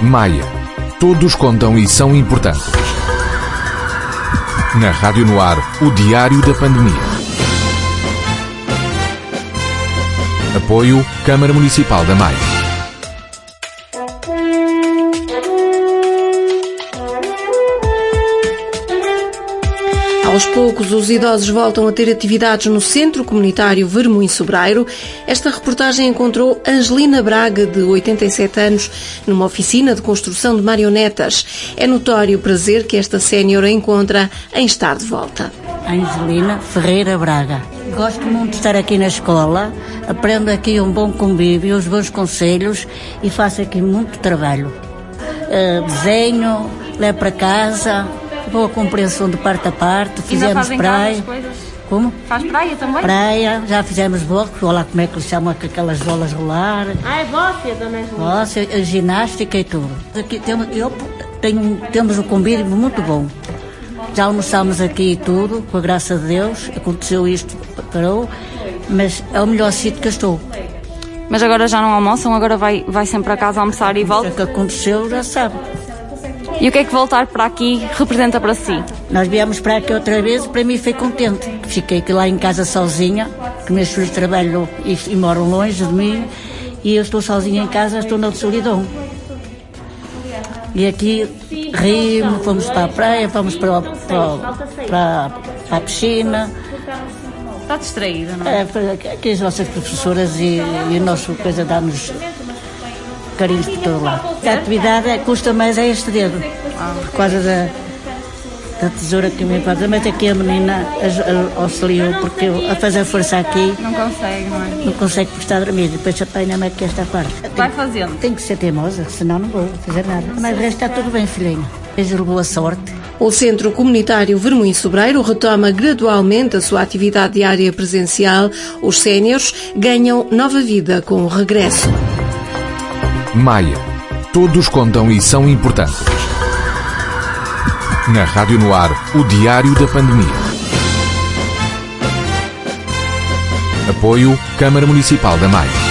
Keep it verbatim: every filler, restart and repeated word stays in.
Maia. Todos contam e são importantes. Na Rádio no Ar, o Diário da Pandemia. Apoio Câmara Municipal da Maia. Aos poucos, os idosos voltam a ter atividades no Centro Comunitário Vermoim Sobreiro. Esta reportagem encontrou Angelina Braga, de oitenta e sete anos, numa oficina de construção de marionetas. É notório o prazer que esta séniora encontra em estar de volta. Angelina Ferreira Braga. Gosto muito de estar aqui na escola, aprendo aqui um bom convívio, os bons conselhos e faço aqui muito trabalho. Uh, desenho, levo para casa... Boa compreensão de parte a parte, fizemos praia. Como? Faz praia também? Praia, já fizemos boxe, olha lá como é que eles chamam aquelas bolas rolar. Ah, é boxe também? Boxe, ginástica e tudo. Aqui temos, eu tenho, temos um convívio muito bom. Já almoçámos aqui e tudo, com a graça de Deus, aconteceu isto, parou, mas é o melhor sítio que eu estou. Mas agora já não almoçam, agora vai, vai sempre a casa almoçar e volta? O que aconteceu já sabe. E o que é que voltar para aqui representa para si? Nós viemos para aqui outra vez e para mim fui contente. Fiquei aqui lá em casa sozinha, que meus filhos trabalham e, e moram longe de mim, e eu estou sozinha em casa, estou na solidão. E aqui rimos, fomos para a praia, fomos para, para, para, para a piscina. Está distraída, não é? É, aqui as nossas professoras e, e a nossa coisa dá-nos carinhos por todo lado. A atividade é, custa mais é este dedo, por causa da, da tesoura que me faz. Mas aqui a menina auxiliou, porque eu, a fazer força aqui... Não consegue, não é? Não consegue porque está a dormir, depois apanha-me aqui esta parte. Vai fazendo. Tem que ser teimosa, senão não vou fazer nada. Mas o resto está tudo bem, filhinha. Desejo boa sorte. O Centro Comunitário Vermoim Sobreiro retoma gradualmente a sua atividade diária presencial. Os séniores ganham nova vida com o regresso. Maia. Todos contam e são importantes. Na Rádio no Ar, o Diário da Pandemia. Apoio Câmara Municipal da Maia.